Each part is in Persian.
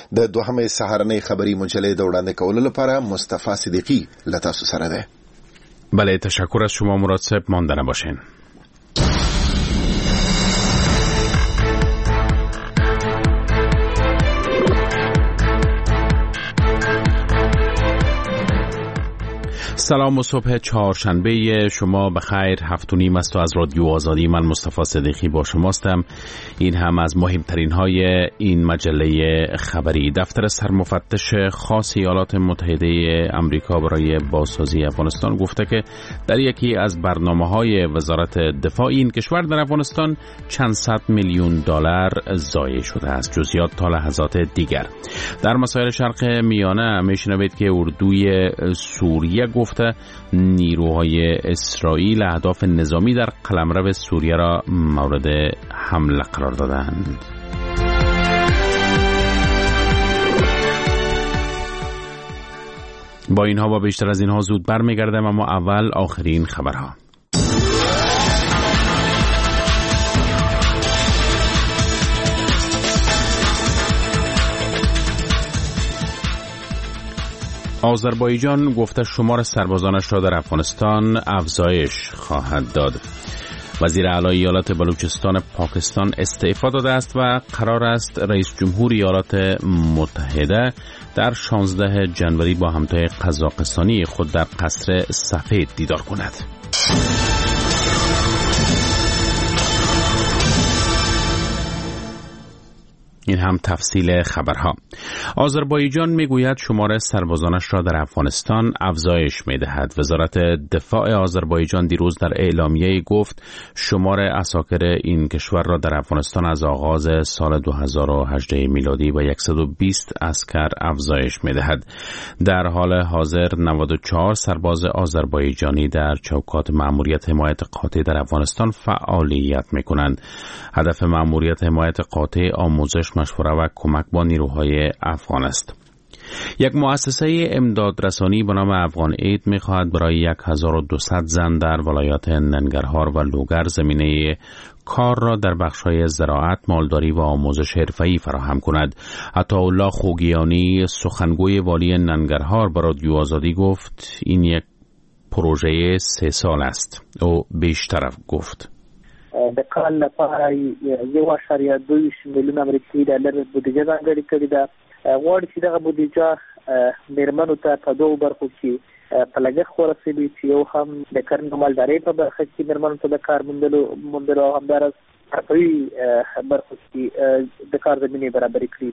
د دوهمې سهارنۍ خبري مجلې د وړاندې کولو لپاره مصطفی صدیقی له تاسو سره ده. بله، تشکر از شما مراد صاحب، مانده نباشین. سلام و صبح چهارشنبه شما بخیر. 7:30 است و از رادیو آزادی من مصطفی صدیقی با شماستم. این هم از مهمترین های این مجله خبری. دفتر سرمفتش خاص ایالات متحده آمریکا برای بازسازی افغانستان گفته که در یکی از برنامه‌های وزارت دفاع این کشور در افغانستان چند صد میلیون دلار ضایع شده است. جزئیات تا لحظات دیگر. در مسائل شرق میانه میشنوید که اردوی سوریه گفته نیروهای اسرائیل اهداف نظامی در قلمرو سوریه را مورد حمله قرار دادند. با اینها و بیشتر از اینها زود برمیگردم، اما اول آخرین خبرها. آذربایجان گفته شمار سربازانش را در افغانستان افزایش خواهد داد. وزیر اعلی ایالات بلوچستان پاکستان استعفا داده است و قرار است رئیس جمهور ایالات متحده در 16 جنوری با همتای قزاقستانی خود در قصر سفید دیدار کند. این هم تفصیل خبرها. آذربایجان میگوید شمار سربازانش را در افغانستان افزایش میدهد. وزارت دفاع آذربایجان دیروز در اعلامیه گفت شمار عساکر این کشور را در افغانستان از آغاز سال 2018 میلادی و 120 عسکر افزایش میدهد. در حال حاضر 94 سرباز آذربایجانی در چوکات مأموریت حمایت قاطع در افغانستان فعالیت میکنند. هدف مأموریت حمایت قاطع آموزش، مشوره و کمک با نیروهای افغان است. یک مؤسسه امدادرسانی به نام افغان اید می‌خواهد برای 1200 زن در ولایات ننگرهار و لوگر زمینه کار را در بخش‌های زراعت، مالداری و آموزش حرفه‌ای فراهم کند. عطاالله خوگیانی سخنگوی والی ننگرهار به رادیو آزادی گفت این یک پروژه 3 سال است. او بیشتر گفت د کال لپاره 1.2 میلیون امریکایي ډالر بودیجه ځانګړې کړې ده. غواړي چې دغه بودیجه میرمنو ته په دوه برخو کې په لګښت ورسوي، چې یو هم د کرنې مالدارۍ په برخه کې میرمنو ته د کار موندلو او همداراز حرفوي برخو کې د کار زمینې برابرې کړي.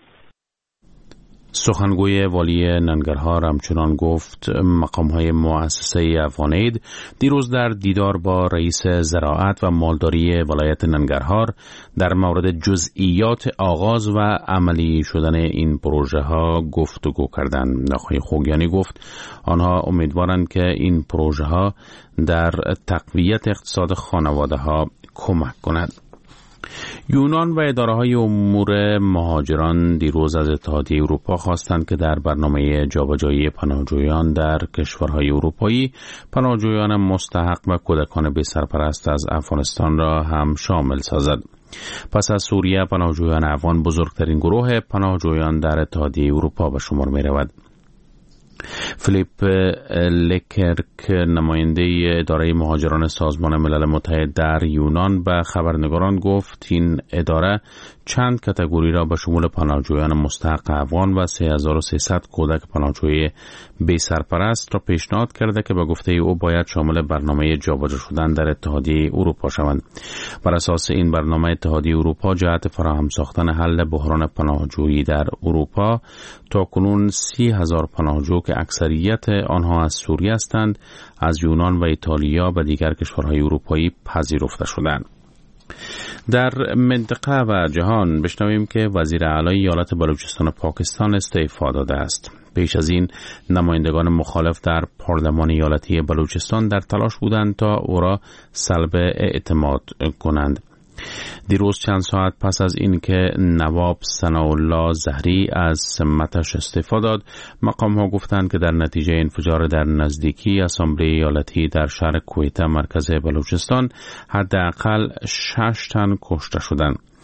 سخنگوی والی ننگرهار همچنان گفت مقام‌های مؤسسه افغان اید دیروز در دیدار با رئیس زراعت و مالداری ولایت ننگرهار در مورد جزئیات آغاز و عملی شدن این پروژه ها گفتگو کردند. آقای خوگیانی گفت آنها امیدوارند که این پروژه ها در تقویت اقتصاد خانواده ها کمک کند. یونان و اداره‌های امور مهاجران دیروز از اتحادیه اروپا خواستند که در برنامه جابجایی پناهجویان در کشورهای اروپایی پناهجویان مستحق و کودکان بی سرپرست از افغانستان را هم شامل سازد. پس از سوریه پناهجویان افغان بزرگترین گروه پناهجویان در اتحادیه اروپا به شمار می‌رود. فیلیپ لکرک نماینده اداره مهاجران سازمان ملل متحد در یونان به خبرنگاران گفت این اداره چند کاتگوری را به شمول پناهجویان مستحق افغان و 3300 کودک پناهجوی بی سرپرست را پیشنهاد کرده که به گفته او باید شامل برنامه جابجا شدن در اتحادیه اروپا شوند. بر اساس این برنامه اتحادیه اروپا جهت فراهم ساختن حل بحران پناهجویی در اروپا تاکنون 30,000 پناهجو که اکثریت آنها از سوریه هستند از یونان و ایتالیا و دیگر کشورهای اروپایی پذیرفته شدند. در منطقه و جهان بشنویم که وزیر اعلی ایالات بلوچستان پاکستان استعفا داده است. پیش از این نمایندگان مخالف در پارلمان ایالتی بلوچستان در تلاش بودند تا او را سلب اعتماد کنند. دیروز چند ساعت پس از اینکه نواب ثناءالله زهری از سمتش استعفا داد، مقام‌ها گفتند که در نتیجه انفجار در نزدیکی اسامبله ایالتی در شهر کویته مرکز بلوچستان حداقل 6 تن کشته شدند.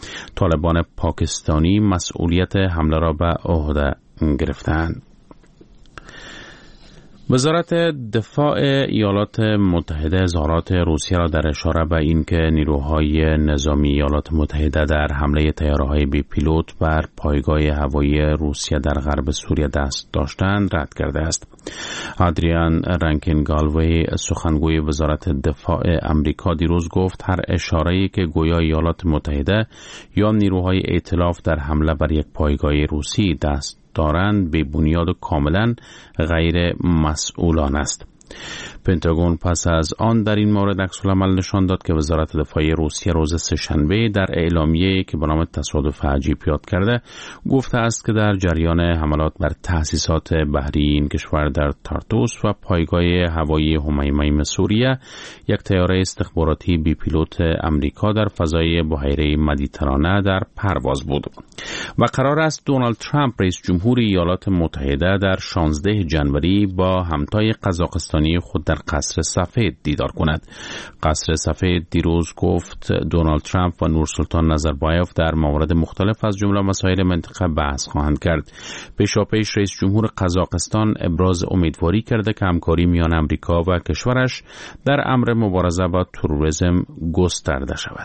طالبان پاکستانی مسئولیت حمله را به عهده گرفتند. وزارت دفاع ایالات متحده اظهارات روسیه را در اشاره به اینکه نیروهای نظامی ایالات متحده در حمله طیاره‌های بی پیلوت بر پایگاه هوایی روسیه در غرب سوریه دست داشتند رد کرده است. آدریان رانکین گالوی سخنگوی وزارت دفاع امریکا دیروز گفت هر اشاره‌ای که گویا ایالات متحده یا نیروهای ائتلاف در حمله بر یک پایگاه روسی دست دارند به بنیاد کاملا غیر مسئولانه است. پنتاگون پس از آن در این مورد عکس‌العمل نشان داد که وزارت دفاع روسیه روز سه‌شنبه در اعلامیه‌ای که به نام تصادف عجیب یاد کرده گفته است که در جریان حملات بر تأسیسات بحری این کشور در تارتوس و پایگاه هوایی همیمیم سوریه یک طیاره استخباراتی بی پیلوت امریکا در فضای بحیره مدیترانه در پرواز بود و قرار است دونالد ترامپ رئیس جمهور ایالات متحده در 16 جنوری با همتای قزاقستانی خود در قصر سفید دیدار کند. قصر سفید دیروز گفت دونالد ترامپ و نورسلطان نظربایف در موارد مختلف از جمله مسائل منطقه بحث خواهند کرد. پیشاپیش رئیس جمهور قزاقستان ابراز امیدواری کرده که همکاری میان امریکا و کشورش در امر مبارزه با تروریسم گسترده شود.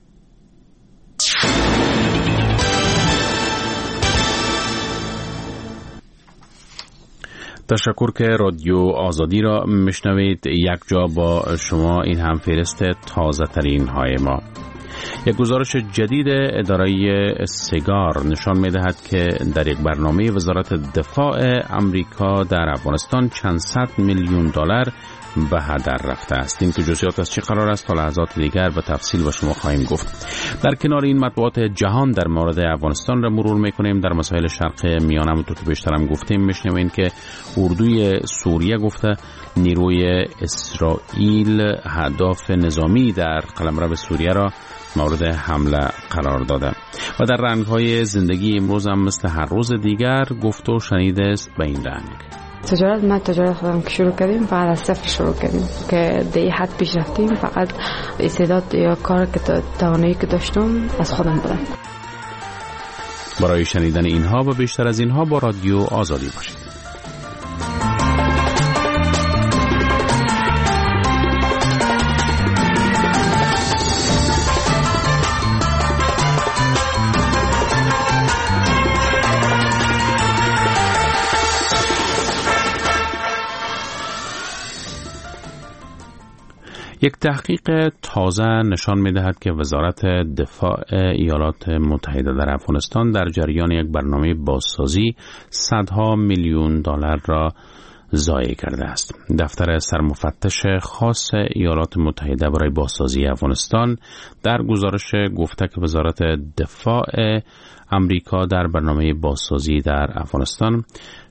تشکر که رادیو آزادی را میشنوید. یک جا با شما این هم فهرست تازه ترین های ما. یک گزارش جدید اداره سیگار نشان می‌دهد که در یک برنامه وزارت دفاع امریکا در افغانستان چند صد میلیون دلار به هدر رفته است. این که جزئیات از چی قرار است تا لحظات دیگر به تفصیل به شما خواهیم گفت. در کنار این مطبوعات جهان در مورد افغانستان را مرور میکنیم. در مسائل شرق میانه همونطور که بیشتر هم گفتیم میشنویم که اردوی سوریه گفته نیروی اسرائیل اهداف نظامی در قلمرو سوریه را مورد حمله قرار داده و در رنگ‌های زندگی امروز هم مثل هر روز دیگر گفت و شنیده است به این رنگ. تجارت خودم که شروع کردیم فقط از صفر شروع کردیم که در این حد پیش رفتیم. فقط استعداد یا کار که توانایی که داشتم از خودم بودم. برای شنیدن اینها و بیشتر از اینها با رادیو آزادی باشید. یک تحقیق تازه نشان می‌دهد که وزارت دفاع ایالات متحده در افغانستان در جریان یک برنامه بازسازی صدها میلیون دلار را ضایع کرده است. دفتر سرمفتش خاص ایالات متحده برای بازسازی افغانستان در گزارش گفته که وزارت دفاع امریکا در برنامه بازسازی در افغانستان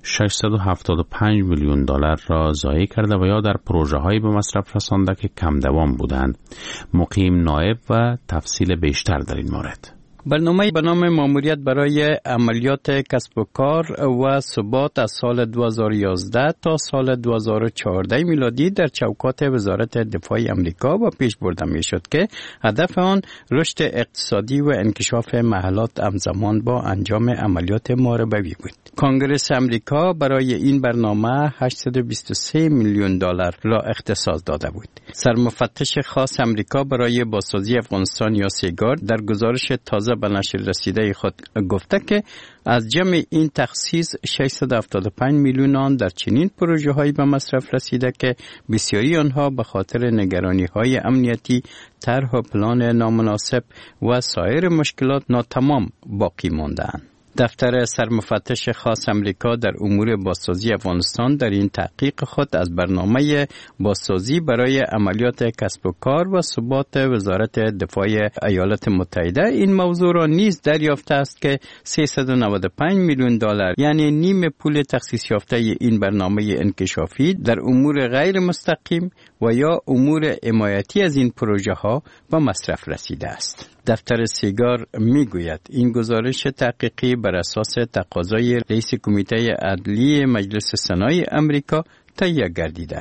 675 میلیون دلار را ضایع کرده و یا در پروژه‌هایی به مصرف رسانده که کم دوام بودند. مقیم نائب و تفصیل بیشتر در این مورد. برنامه به نام ماموریت برای عملیات کسب و کار و ثبات از سال 2011 تا سال 2014 میلادی در چوکات وزارت دفاع امریکا با پیش برده می شد که هدف آن رشد اقتصادی و انکشاف محلات همزمان با انجام عملیات محاربوی بود. کنگره امریکا برای این برنامه 823 میلیون دلار را اختصاص داده بود. سرمفتش خاص امریکا برای بازسازی افغانستان یا سیگار در گزارش تازه به نشر رسیده خود گفته که از جمع این تخصیص 675 میلیون آن در چنین پروژه هایی به مصرف رسیده که بسیاری آنها به خاطر نگرانی های امنیتی، طرح و پلان نامناسب و سایر مشکلات ناتمام باقی مانده‌اند. دفتر سرمفتش خاص امریکا در امور بازسازی افغانستان در این تحقیق خود از برنامه بازسازی برای عملیات کسب و کار و ثبات وزارت دفاع ایالات متحده این موضوع را نیز دریافته است که 395 میلیون دلار یعنی نیم پول تخصیص یافته این برنامه انکشافی در امور غیر مستقیم و یا امور حمایتی از این پروژه ها به مصرف رسیده است. دفتر سیگار میگوید این گزارش تحقیقی بر اساس تقاضای رئیس کمیته عدلی مجلس سنای امریکا تهیه گردیده است.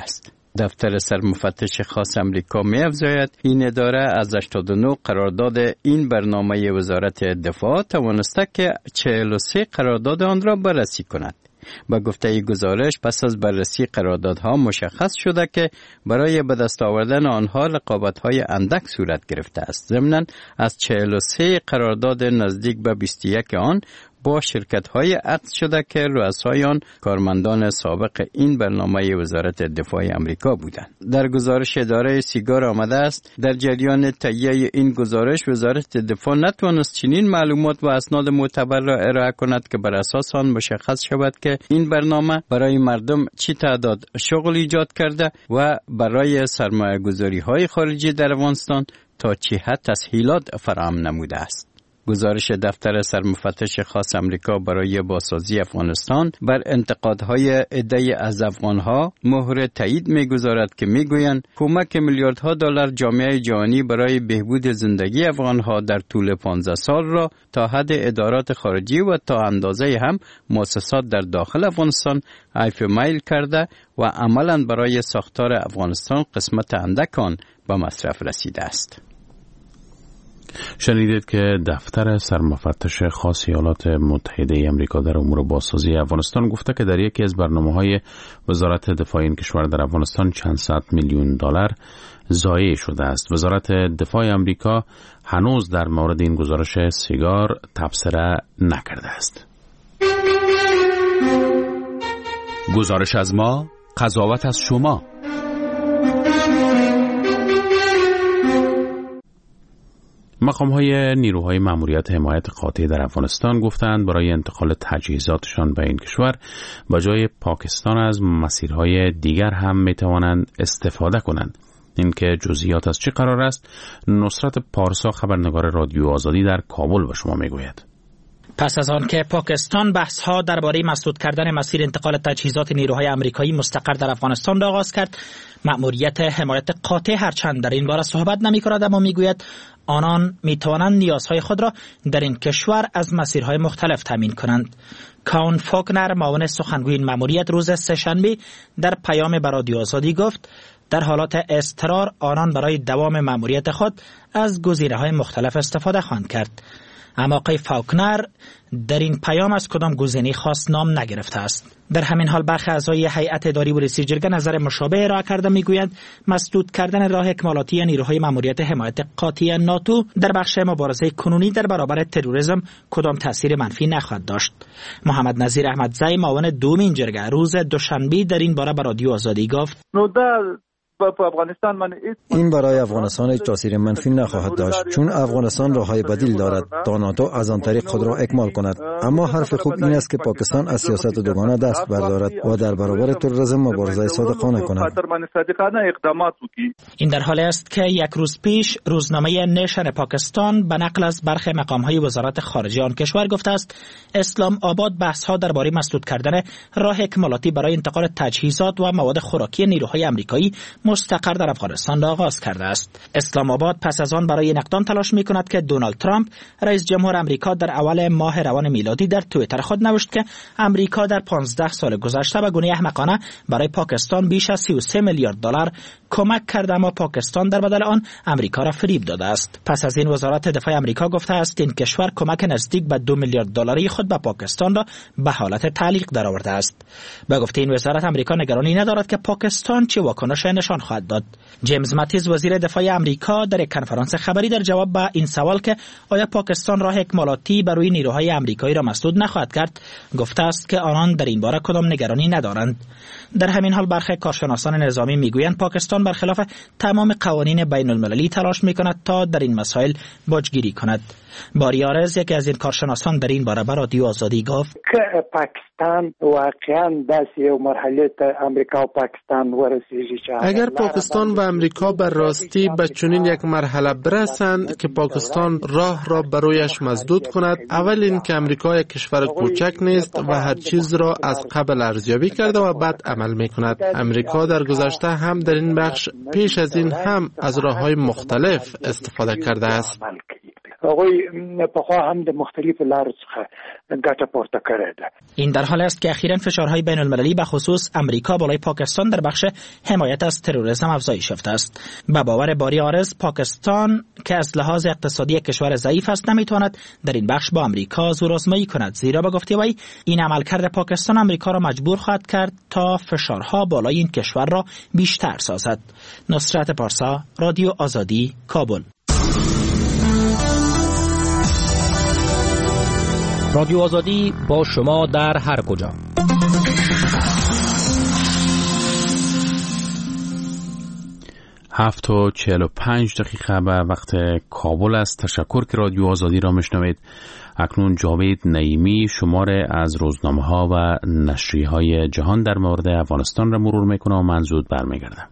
دفتر سرمفتش خاص امریکا می‌افزاید این اداره از 89 قرارداد این برنامه وزارت دفاع توانسته که 43 قرارداد آن را بررسی کند. با گفته گزارش پس از بررسی قراردادها مشخص شده که برای به دست آوردن آنها رقابت‌های اندک صورت گرفته است. ضمناً از 43 قرارداد نزدیک به 21 آن با شرکت‌های عقد شده که رؤسای آن کارمندان سابق این برنامه وزارت دفاع امریکا بودند. در گزارش اداره سیگار آمده است در جریان تهیه این گزارش وزارت دفاع نتوانست چنین معلومات و اسناد معتبر را ارائه کند که بر اساس آن مشخص شود که این برنامه برای مردم چی تعداد شغل ایجاد کرده و برای سرمایه‌گذاری‌های خارجی در افغانستان تا چه حد تسهیلات فراهم نموده است. گزارش دفتر سرمفتش خاص امریکا برای بازسازی افغانستان بر انتقادهای عده‌ای از افغانها مهر تایید می‌گذارد که می‌گویند کمک میلیاردها دلار جامعه جهانی برای بهبود زندگی افغانها در طول 15 سال را تا حد ادارات خارجی و تا اندازه هم مؤسسات در داخل افغانستان عیف میل کرده و عملاً برای ساختار افغانستان قسمت اندک آن به مصرف رسیده است. شنیدید که دفتر سرمفتش خاص ایالات متحده امریکا در امور بازسازی افغانستان گفته که در یکی از برنامه‌های وزارت دفاع این کشور در افغانستان چند صد میلیون دلار ضایع شده است. وزارت دفاع امریکا هنوز در مورد این گزارش سیگار تبصره نکرده است. گزارش از ما، قضاوت از شما. مقام‌های نیروهای ماموریت حمایت قاطع در افغانستان گفتند برای انتقال تجهیزاتشان به این کشور با جای پاکستان از مسیرهای دیگر هم می‌توانند استفاده کنند. این که جزئیات از چه قرار است، نصرت پارسا خبرنگار رادیو آزادی در کابل به شما میگوید. پس از آن که پاکستان بحث‌ها درباره مسدود کردن مسیر انتقال تجهیزات نیروهای آمریکایی مستقر در افغانستان را آغاز کرد، مأموریت حمایت قاطع هرچند در این باره صحبت نمی‌کند اما میگوید آنان می‌توانند نیازهای خود را در این کشور از مسیرهای مختلف تامین کنند. کاون فوکنر معاون سخنگوی این مأموریت روز سه‌شنبه در پیام به رادیو آزادی گفت در حالات اضطرار آنان برای دوام مأموریت خود از گزینه‌های مختلف استفاده خواهند کرد. اما آقای فاکنر در این پیام از کدام گزینه خاص نام نگرفته است. در همین حال برخی اعضای هیئت اداری و رئیس جرگه نظر مشابه ارائه کرده میگویند مسدود کردن راه اکمالاتی نیروهای ماموریت حمایت قاطع ناتو در بخش مبارزه کنونی در برابر تروریسم کدام تاثیر منفی نخواهد داشت. محمد نظیر احمدزی معاون دوم این جرگه روز دوشنبه در این باره به رادیو آزادی گفت این برای افغانستان هیچ تاثیر منفی نخواهد داشت چون افغانستان راههای بدیل دارد تا ناتو از آن طریق خود را اکمال کند. اما حرف خوب این است که پاکستان از سیاست دوگانه دست بردارد و در برابر تروریسم مبارزه صادقانه کند. این در حالی است که یک روز پیش روزنامه نیشن پاکستان به نقل از برخی مقام‌های وزارت خارجه آن کشور گفته است اسلام آباد بحث‌ها درباره مسدود کردن راه اکمالاتی برای انتقال تجهیزات و مواد خوراکی نیروهای آمریکایی مستقر در افغانستان را آغاز کرده است. اسلام آباد پس از آن برای این اقدام تلاش می‌کند که دونالد ترامپ رئیس جمهور آمریکا در اول ماه روان میلادی در توییتر خود نوشت که آمریکا در 15 سال گذشته به گونه احمقانه برای پاکستان بیش از 33 میلیارد دلار کمک کرده اما پاکستان در بدل آن آمریکا را فریب داده است. پس از این وزارت دفاع آمریکا گفته است این کشور کمک نزدیک به 2 میلیارد دلاری خود به پاکستان را به حالت تعلیق درآورده است. به گفته این وزارت آمریکا نگرانی ندارد که پاکستان چه واکنش نشان خواهد داد. جیمز ماتیز وزیر دفاع آمریکا در یک کنفرانس خبری در جواب به این سوال که آیا پاکستان راه اکمالاتی بر روی نیروهای آمریکایی را مسدود نخواهد کرد گفته است که آنان در این باره کدام نگرانی ندارند. در همین حال برخی کارشناسان نظامی میگویند پاکستان برخلاف تمام قوانین بین المللی تلاش میکند تا در این مسائل باجگیری کند. باریارز یکی از این کارشناسان در این باره به رادیو آزادی گفت که پاکستان واقعا داسې یو مرحله ته امریکا و پاکستان ورسیږي. اگر پاکستان و امریکا به راستی به چنین یک مرحله برسند که پاکستان راه را برایش مسدود کند، اول این که امریکا یک کشور کوچک نیست و هر چیز را از قبل ارزیابی کرده و بعد عمل می کند. امریکا در گذشته هم در این بخش پیش از این هم از راه‌های مختلف استفاده کرده است. هغوی پخوا هم د مختلفو لارو څخه ګټه پورته کړې ده. این در حال است که اخیراً فشارهای بین المللی به خصوص امریکا بالای پاکستان در بخش حمایت از تروریسم افزایش یافته است. به باور باری عارض، پاکستان که از لحاظ اقتصادی کشور ضعیف است نمیتواند در این بخش با امریکا زورآزمایی کند، زیرا به گفته وی این عملکرد پاکستان امریکا را مجبور خواهد کرد تا فشارها بالای این کشور را بیشتر سازد. نصرت پارسا، رادیو آزادی، کابل. رادیو آزادی با شما در هر کجا. 7:45 به وقت کابل است. تشکر که رادیو آزادی را میشنوید. اکنون جاوید نعیمی شمار از روزنامه‌ها و نشریه‌های جهان در مورد افغانستان را مرور میکنه و من زود برمیگردم.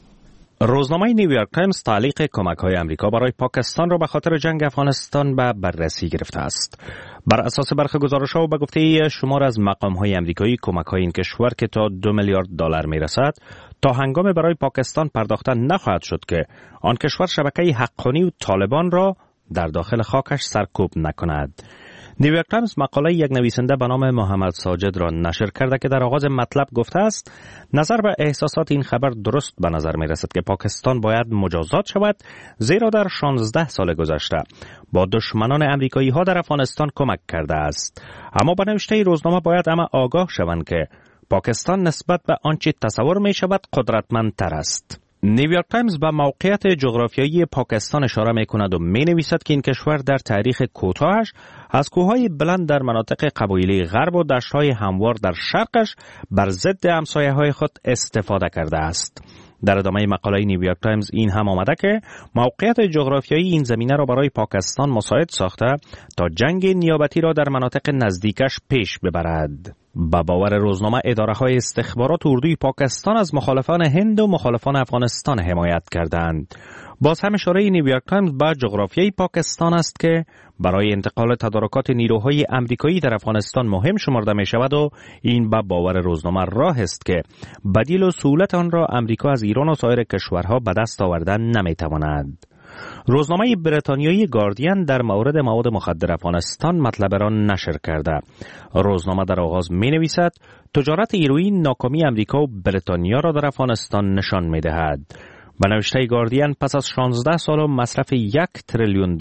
روزنامه نیویورک تایمز تعلیق کمک‌های آمریکا برای پاکستان را به خاطر جنگ افغانستان به بررسی گرفته است. بر اساس برخی گزارش‌ها و به گفته شمار از مقام‌های آمریکایی، کمک‌های این کشور که تا $2 میلیارد میرسد تا هنگام برای پاکستان پرداخته نخواهد شد که آن کشور شبکه حقانی و طالبان را در داخل خاکش سرکوب نکند. نیویورک تایمز مقاله یک نویسنده به نام محمد ساجد را نشر کرده که در آغاز مطلب گفته است نظر به احساسات این خبر درست به نظر می رسد که پاکستان باید مجازات شود، زیرا در 16 سال گذشته با دشمنان امریکایی ها در افغانستان کمک کرده است. اما به نوشته روزنامه باید اما آگاه شوند که پاکستان نسبت به آنچه تصور می شود قدرتمندتر است. نیویورک تایمز به موقعیت جغرافیایی پاکستان اشاره می کند و می نویسد که این کشور در تاریخ کوتاهش از کوههای بلند در مناطق قبایلی غرب و دشت‌های هموار در شرقش بر ضد همسایه‌های خود استفاده کرده است. در ادامه مقاله نیویورک تایمز این هم آمده که موقعیت جغرافیایی این زمینه را برای پاکستان مساعد ساخته تا جنگ نیابتی را در مناطق نزدیکش پیش ببرد. با باور روزنامه اداره‌های استخبارات اردوی پاکستان از مخالفان هند و مخالفان افغانستان حمایت کردند. باز هم اشاره نیویورک تایمز به جغرافیای پاکستان است که برای انتقال تدارکات نیروهای آمریکایی در افغانستان مهم شمرده می شود و این به باور روزنامه راه است که بدیل و سهولت آن را امریکا از ایران و سایر کشورها به دست آوردن نمی تواند. روزنامه بریتانیایی گاردین در مورد مواد مخدر افغانستان مطلب را نشر کرده. روزنامه در آغاز می نویسد تجارت هیروئین ناکامی امریکا و بریتانیا را در افغانستان نشان می دهد. به نوشته گاردین پس از 16 سال و مصرف $1 تریلیون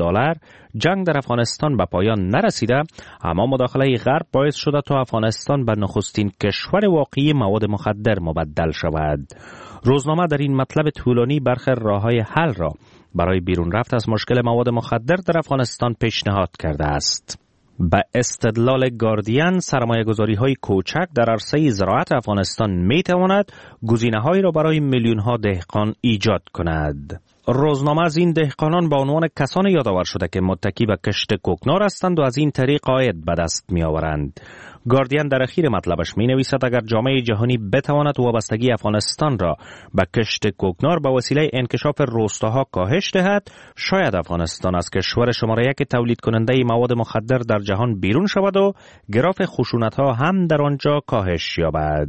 جنگ در افغانستان به پایان نرسیده، اما مداخله غرب باعث شده تا افغانستان به نخستین کشور واقعی مواد مخدر مبدل شود. روزنامه در این مطلب طولانی برخی راه‌های حل را برای بیرون رفت از مشکل مواد مخدر در افغانستان پیشنهاد کرده است. به استدلال گاردین سرمایه‌گذاری‌های کوچک در عرصه زراعت افغانستان می‌تواند گزینه‌هایی را برای میلیون‌ها دهقان ایجاد کند. روزنامه از این دهقانان به عنوان کسانی یادآور شده که متکی به کشت کوکنار هستند و از این طریق عاید به دست می‌آورند. گاردین در اخیر مطلبش می‌نویسد اگر جامعه جهانی بتواند وابستگی افغانستان را به کشت کوکنار به وسیله انکشاف روستاها کاهش دهد، شاید افغانستان از کشور شماره 1 تولید کننده مواد مخدر در جهان بیرون شود و گراف خشونت‌ها هم در آنجا کاهش یابد.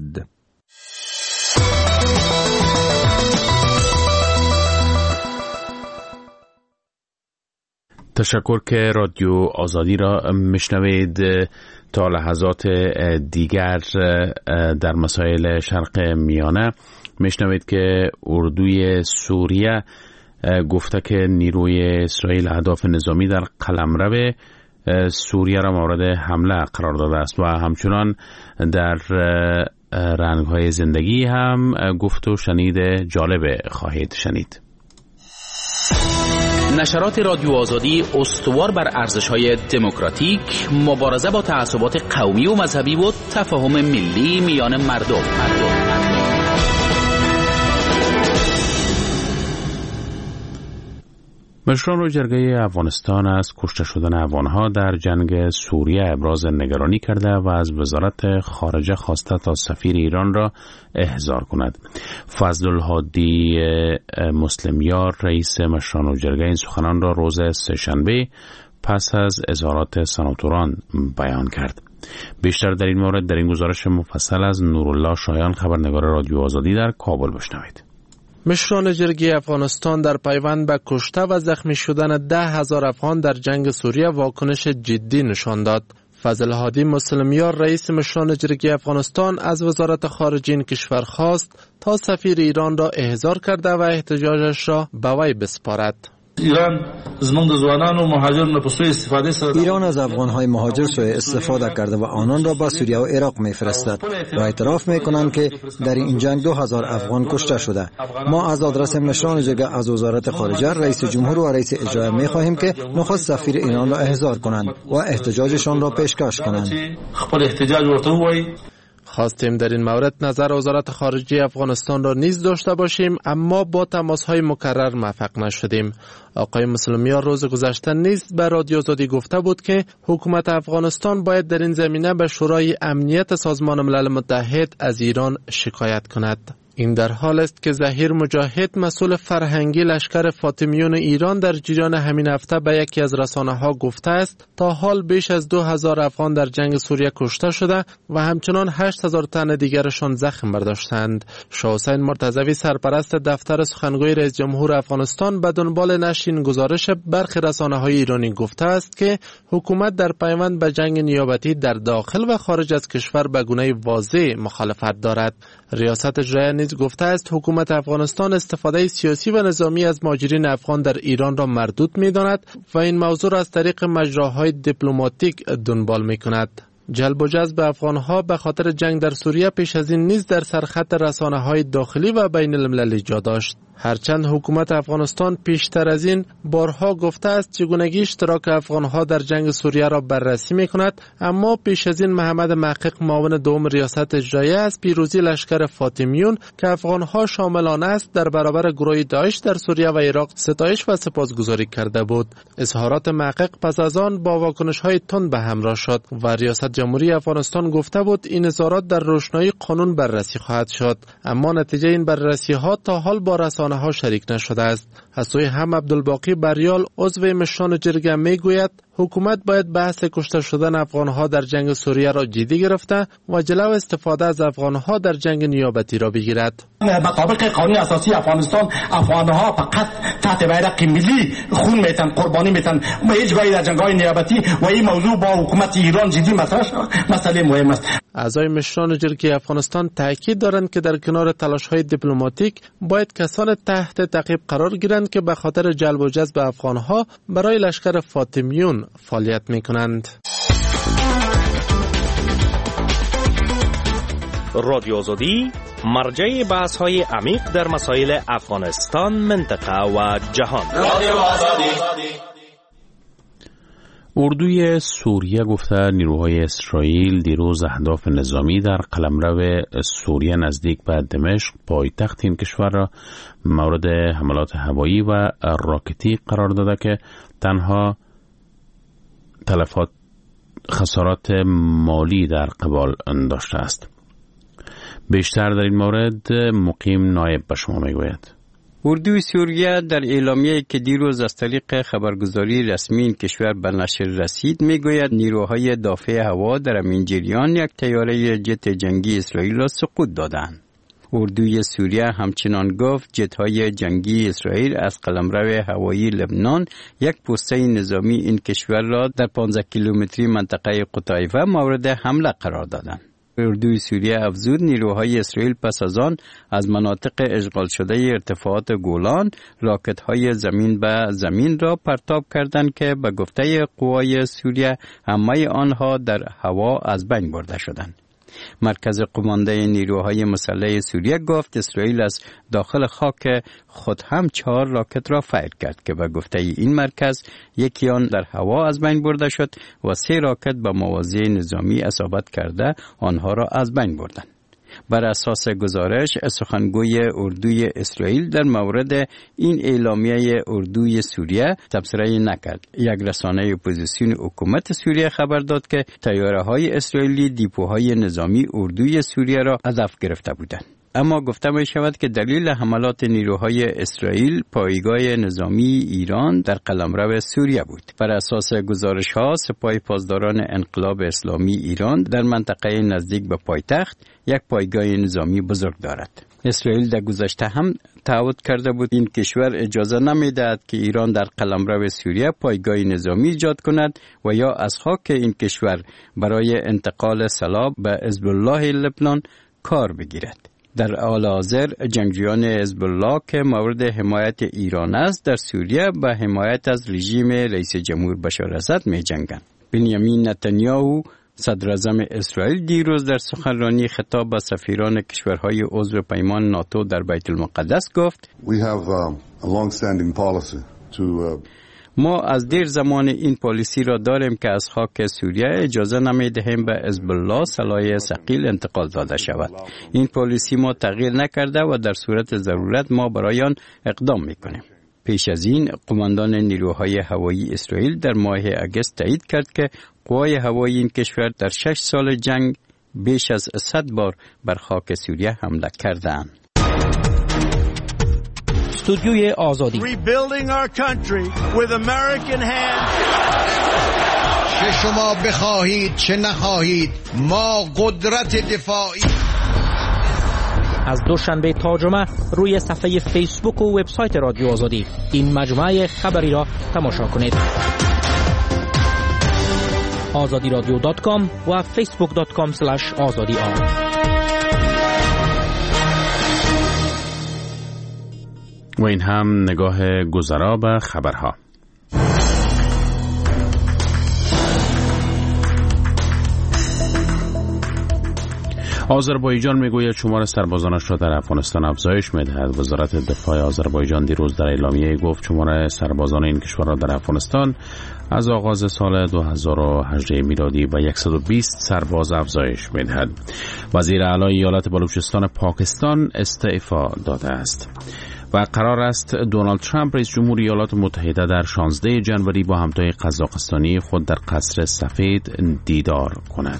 تشکر که رادیو آزادی را میشنوید. تا لحظات دیگر در مسائل شرق میانه میشنوید که اردوی سوریه گفته که نیروی اسرائیل اهداف نظامی در قلمرو سوریه را مورد حمله قرار داده است و همچنان در رنگ‌های زندگی هم گفت و شنید جالب خواهید شنید. نشرات رادیو آزادی استوار بر ارزش‌های دموکراتیک، مبارزه با تعصبات قومی و مذهبی و تفاهم ملی میان مردم. مشران جرگه افغانستان از کشته شدن افغان‌ها در جنگ سوریه ابراز نگرانی کرده و از وزارت خارجه خواسته تا سفیر ایران را احضار کند. فضل الهادی مسلمیار رئیس مشران جرگه این سخنان را روز سه‌شنبه پس از اظهارات سناتوران بیان کرد. بیشتر در این مورد در این گزارش مفصل از نورالله شایان خبرنگار رادیو آزادی در کابل بشنوید. مشران جرگه افغانستان در پیوند به کشته و زخمی شدن 10,000 افغان در جنگ سوریه واکنش جدی نشان داد. فضل هادی مسلمیار رئیس مشران جرگه افغانستان از وزارت خارجه این کشور خواست تا سفیر ایران را احضار کرده و احتجاجش را به وی بسپارد. ایران از افغانهای مهاجر سوء استفاده کرده و آنان را به سوریه و عراق می‌فرستد و اعتراف می‌کنند که در این جنگ 2000 افغان کشته شده. ما از آدرس مشران جرگه از وزارت خارجه، رئیس جمهور و رئیس اجرایی می‌خواهیم که نخست سفیر ایران را احضار کنند و احتجاجشان را پیشکش کنند. خواستیم در این مورد نظر وزارت خارجه افغانستان را نیز داشته باشیم، اما با تماس‌های مکرر موفق نشدیم. آقای مسلمیار روز گذشته نیز به رادیو آزادی گفته بود که حکومت افغانستان باید در این زمینه به شورای امنیت سازمان ملل متحد از ایران شکایت کند. این در حال است که ظهیر مجاهد مسئول فرهنگی لشکر فاطمیون ایران در جریان همین هفته به یکی از رسانه‌ها گفته است تا حال بیش از 2000 افغان در جنگ سوریه کشته شده و همچنان 8000 تن دیگرشان زخم برداشتند. شاه حسین مرتضوی سرپرست دفتر سخنگوی رئیس جمهور افغانستان به دنبال نشر این گزارش برخی رسانه‌های ایرانی گفته است که حکومت در پیوند به جنگ نیابتی در داخل و خارج از کشور به گونه واضح مخالفت دارد. ریاست اجرایی نیز گفته است حکومت افغانستان استفاده سیاسی و نظامی از مهاجرین افغان در ایران را مردود می‌داند و این موضوع را از طریق مجراهای دیپلماتیک دنبال می‌کند. جلب و جذب افغان‌ها به خاطر جنگ در سوریه پیش از این نیز در سرخط رسانه‌های داخلی و بین المللی جا داشت. هرچند حکومت افغانستان پیشتر از این بارها گفته است چگونگی اشتراک افغان‌ها در جنگ سوریه را بررسی می‌کند، اما پیش از این محمد محقق معاون دوم ریاست اجرایی از پیروزی لشکر فاطمیون که افغان‌ها شامل آن است در برابر گروه داعش در سوریه و عراق ستایش و سپاسگزاری کرده بود. اظهارات محقق پس از آن با واکنش‌های تند به همراه شد و ریاست جمهوری افغانستان گفته بود این اظهارات در روشنایی قانون بررسی خواهد شد، اما نتیجه این بررسی‌ها تا حال با رسانه‌ها شریک نشده است. از سوی هم عبدالباقی بریال عضو مشران جرگه میگوید حکومت باید بحث کشته شدن افغانها در جنگ سوریه را جدی گرفته و جلو استفاده از افغانها در جنگ نیابتی را بگیرد. مطابق قانون اساسی افغانستان افغانها فقط تحت بیرق ملی خون میتن، قربانی میتن و هیچ گاهی در جنگ‌های نیابتی و این موضوع با حکومت ایران جدی مطرح شد. مسئله مهم است. اعضای مشران جرگه افغانستان تاکید دارند که در کنار تلاش‌های دیپلماتیک باید کسان تحت تعقیب قرار گیرند که به خاطر جلب و جذب افغانها برای لشکر فاطمیون فعالیت می‌کنند. رادیو آزادی مرجع بحث‌های عمیق در مسائل افغانستان، منطقه و جهان. رادیو آزادی. اردوی سوریه گفته نیروهای اسرائیل دیروز اهداف نظامی در قلمرو سوریه نزدیک به دمشق پایتخت این کشور را مورد حملات هوایی و راکتی قرار داده که تنها خسارات مالی در قبال داشته است. بیشتر در این مورد مقیم نایب به شما میگوید. اردوی سوریه در اعلامیه‌ای که دیروز از طریق خبرگزاری رسمی این کشور به نشر رسید میگوید نیروهای دافع هوا در همین جریان یک طیاره جت جنگی اسرائیل را سقوط دادند. اردوی سوریه همچنان گفت جت‌های جنگی اسرائیل از قلمرو هوایی لبنان یک پوسته نظامی این کشور را در 15 کیلومتری منطقه قطایفه مورد حمله قرار دادند. اردوی سوریه افزود نیروهای اسرائیل پس از آن از مناطق اشغال شده ارتفاعات گولان راکت‌های زمین به زمین را پرتاب کردند که به گفته قوای سوریه همه آنها در هوا از بین برده شدند. مرکز قمانده نیروهای مسلح سوریه گفت اسرائیل از داخل خاک خود هم 4 راکت را فایر کرد که به گفته این مرکز یکی آن در هوا از بین برده شد و 3 راکت به مواضع نظامی اصابت کرده آنها را از بین بردند. بر اساس گزارش سخنگوی اردوی اسرائیل در مورد این اعلامیه اردوی سوریه تبصره نکرد. یک رسانه اپوزیسیون حکومت سوریه خبر داد که طیاره‌های اسرائیلی دیپوهای نظامی اردوی سوریه را هدف گرفته بودند. اما گفته می شود که دلیل حملات نیروهای اسرائیل پایگاه نظامی ایران در قلمرو سوریه بود. بر اساس گزارش ها سپاه پاسداران انقلاب اسلامی ایران در منطقه نزدیک به پایتخت یک پایگاه نظامی بزرگ دارد. اسرائیل در گذشته هم تعهد کرده بود این کشور اجازه نمیدهد که ایران در قلمرو سوریه پایگاه نظامی ایجاد کند و یا از خاک این کشور برای انتقال سلاح به حزب الله لبنان کار بگیرد. در حال حاضر جنگجویان حزب الله که مورد حمایت ایران است در سوریه به حمایت از رژیم رئیس جمهور بشار اسد می جنگند. بنیامین نتانیاهو صدر اعظم اسرائیل دیروز در سخنرانی خطاب به سفیران کشورهای عضو پیمان ناتو در بیت المقدس گفت ما از دیر زمان این پالیسی را داریم که از خاک سوریه اجازه نمیدهیم به حزب الله سلاح ثقیل انتقال داده شود. این پالیسی ما تغییر نکرده و در صورت ضرورت ما برای آن اقدام میکنیم. پیش از این قماندان نیروهای هوایی اسرائیل در ماه اگست تایید کرد که قوای هوایی این کشور در 6 سال جنگ بیش از 100 بار بر خاک سوریه حمله کردند. استودیوی آزادی Rebuilding our country with American hands. چه شما بخواهید چه نخواهید ما قدرت دفاعی. از دوشنبه تا جمعه روی صفحه فیسبوک و وبسایت رادیو آزادی این مجموعه خبری را تماشا کنید. azadiradio.com و facebook.com/azadi. و این هم نگاه گذرا به خبرها. آذربایجان میگوید شمار سربازانش را در افغانستان افزایش می‌دهد. وزارت دفاع آذربایجان دیروز در اعلامیه گفت شمار سربازان این کشور را در افغانستان از آغاز سال 2018 میلادی به 120 سرباز افزایش می‌دهد. وزیر اعلی ایالت بلوچستان پاکستان استعفا داده است. و قرار است دونالد ترامپ رئیس جمهور ایالات متحده در 16 جنوری با همتای قزاقستانی خود در قصر سفید دیدار کند.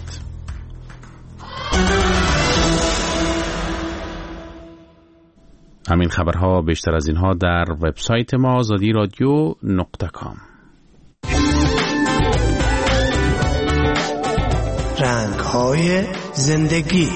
همین خبرها بیشتر از اینها در وبسایت ما azadiradio.com. رنگ‌های زندگی.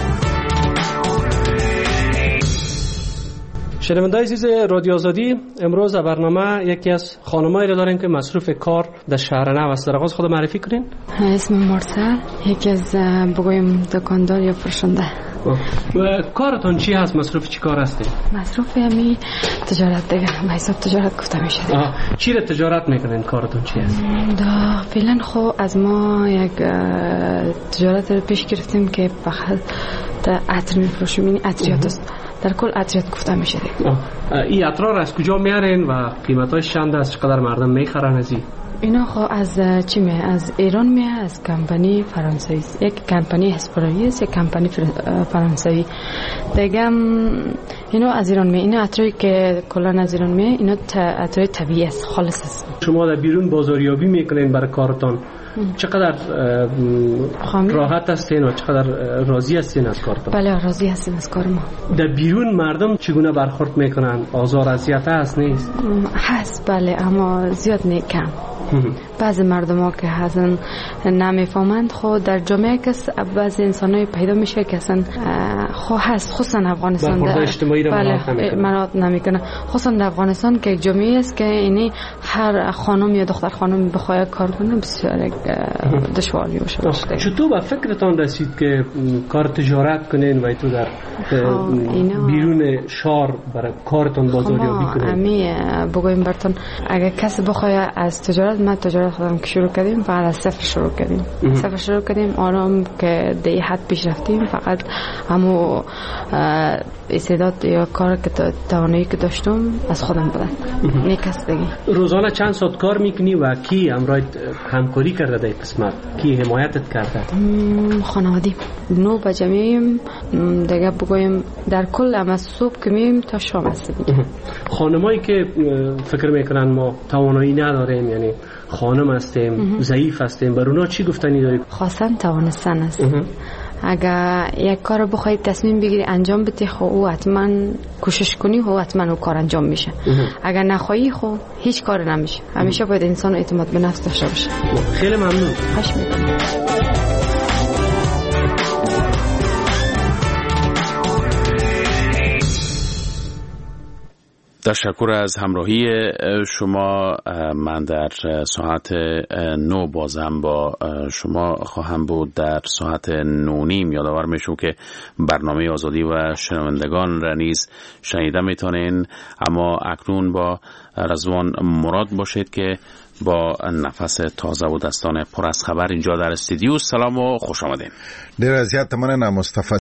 شنونده‌های عزیز رادیو آزادی، امروز برنامه یکی از خانمایی را داریم که مصروف کار در شهر نو است. در آغاز خود معرفی کنین. اسم مرسل، یکی از بگویم دکاندار یا فروشنده. و کارتون چی هست؟ مصروف چی کار هستی؟ مصروف یمی تجارت دیگه، به حساب تجارت گفته میشه دیگه. چی رو تجارت میکنین؟ کارتون چی هست؟ فعلا خب از ما یک تجارت رو پیش گرفتیم که فقط عطر میفروشیم، این عطریات است. در کل عطریات گفته میشه دیگه. این عطرها را از کجا میارین و قیمتاش چند است؟ چقدر مردم میخرن از این؟ اینا خب از چی میه؟ از ایران میه، از کمپانی فرانسوی. یک کمپانی هسپرایی است، یک کمپانی فرانسوی دیگه. اینا از ایران میه. اینا عطری که کلا از ایران میه، اینا عطری طبیعی است، خالص است. شما در بیرون بازاریابی میکنین برای کارتون، چقدر راحت هستین و چقدر راضی هستین از کارتون؟ بله راضی هستیم از کار ما. در بیرون مردم چگونه برخورد میکنن؟ آزار اذیت هست نیست؟ هست بله، اما زیاد نه، کم. بعضی مردم ها که هستن نمیفهمند. خود در جامعه که بعضی انسان های پیدا میشه که اصلا خود هست، خصوصا افغانستان برخورد اجتماعی را مراعات نمیکنه. خصوصا در افغانستان که یک جامعه است که اینی هر خانم یا دختر خانم بخواد کار کنه بسیار دشواری باشه. چطور به فکرتان رسید که کار تجارت کنین و تو در بیرون شهر برای کارتون بازاریابی کنین؟ امی بگویم براتون، اگه کسی بخواد از تجارت، ما تجارت خودم که شروع کردیم فقط از صفر شروع کردیم آرام که در حد پیش رفتیم. فقط همو استعداد یا کار که توانایی که داشتم از خودم بودن، نه کس دیگه. روزانه چند ساعت کار میکنی و کی همراه همکاری کرده در قسمت؟ کی حمایتت کرده؟ خانوادی 9 بجه میایم دیگه، بگویم در کل هم از صبح که میایم تا شام است دیگه. خانمایی که فکر میکنن ما توانایی نداریم، یعنی خانم هستیم ضعیف هستیم، بر اونا چی گفتنی داری؟ خواستن توانستن است. اگر یک کار بخواید تصمیم بگیری انجام بدی، خب او حتما کوشش کنی و حتما او کار انجام میشه. اگر نخواهی خب هیچ کار نمیشه. همیشه باید انسان اعتماد به نفس داشته باشه. خیلی ممنون. خوش می‌کنم. تشکر از همراهی شما. من در ساعت 9 بازم با شما خواهم بود. در ساعت 9:30 یادآور میشم که برنامه آزادی و شنوندگان را نیز شنیده میتونین. اما اکنون با رضوان مراد باشید که با نفس تازه و دستان پر از خبر اینجا در استودیو. سلام و خوش آمدین. در ازیاد تمنا مصطفی